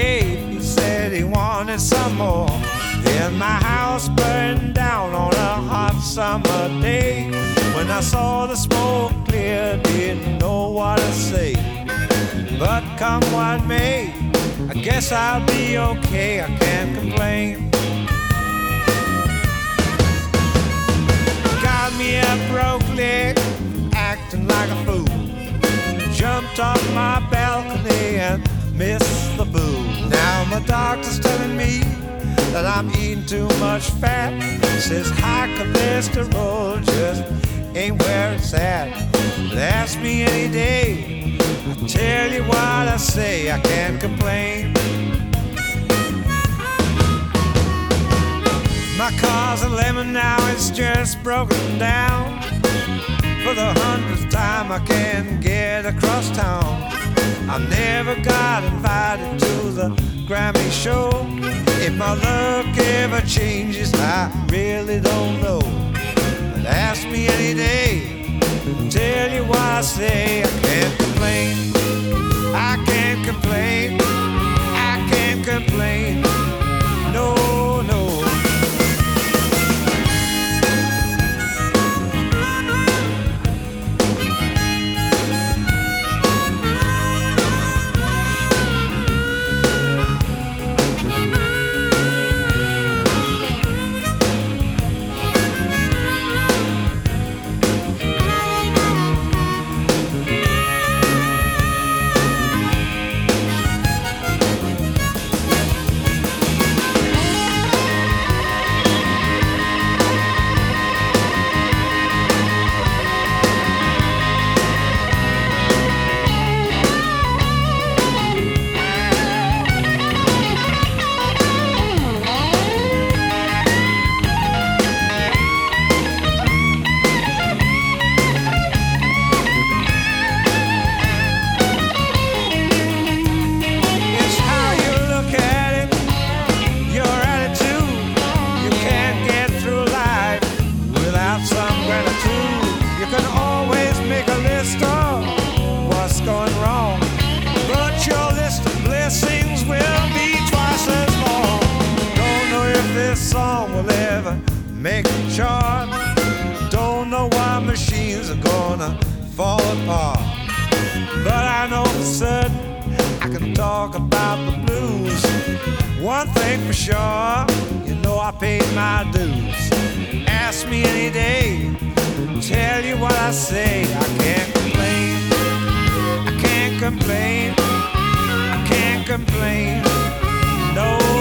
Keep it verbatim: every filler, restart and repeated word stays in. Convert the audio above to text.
gave. He said he wanted some more. Then my house burned down on a hot summer day. When I saw the smoke clear, didn't know what to say. But come what may, I guess I'll be okay, I can't complain. Got me a broke leg, acting like a fool. Jumped off my balcony and missed the boo. Now my doctor's telling me that I'm eating too much fat. Says high cholesterol just ain't where it's at. But ask me any day, I'll tell you what I say, I can't complain. My car's a lemon now, it's just broken down. For the hundredth time I can't get across town. I never got invited to the Grammy show. If my luck ever changes, I really don't know. But ask me any day, tell you what I say, I can't complain. I can't complain. I can't complain. No, no. Make a chart. Don't know why machines are gonna fall apart, but I know for certain I can talk about the blues. One thing for sure, you know I paid my dues. Ask me any day, tell you what I say, I can't complain. I can't complain. I can't complain. No.